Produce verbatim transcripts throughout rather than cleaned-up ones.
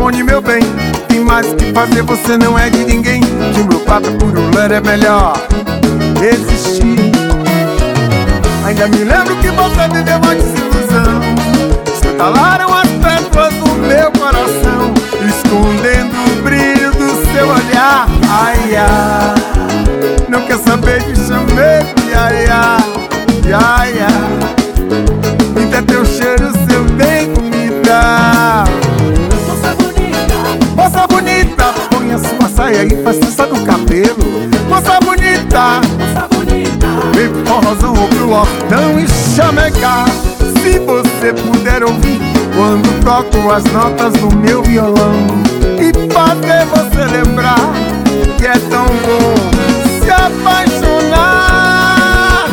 responde, meu bem. Tem mais o que fazer, você não é de ninguém. Que o meu papo é puro, ler é melhor existir. Ainda me lembro que você viveu uma desilusão. Estalaram as pétalas do meu coração, escondendo o brilho do seu olhar. Ai, ai, não quer saber de chamego, ai, ai, ai, ai. Ainda teu cheiro, seu bem me dá. Moça bonita, Moça bonita, põe a sua saia e faz trança no cabelo. Moça bonita, moça bonita, vem forrozão, ouve o lordão e chamegar. Se você puder ouvir quando toco as notas do meu violão, e fazer você lembrar que é tão bom se apaixonar.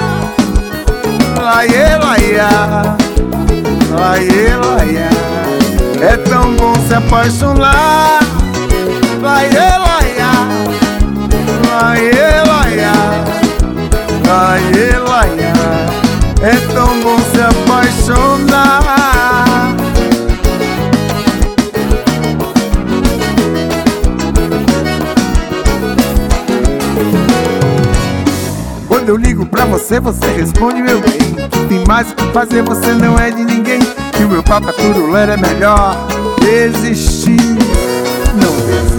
Laie, laia, laie, laia, é tão bom se apaixonar. Laie, laia, laie, laia, laie, laia, é tão bom se apaixonar. Quando eu ligo pra você, você responde, meu bem. Que tem mais o que fazer, você não é de ninguém. Que o meu papo é puro, ler é melhor existir. Não desista.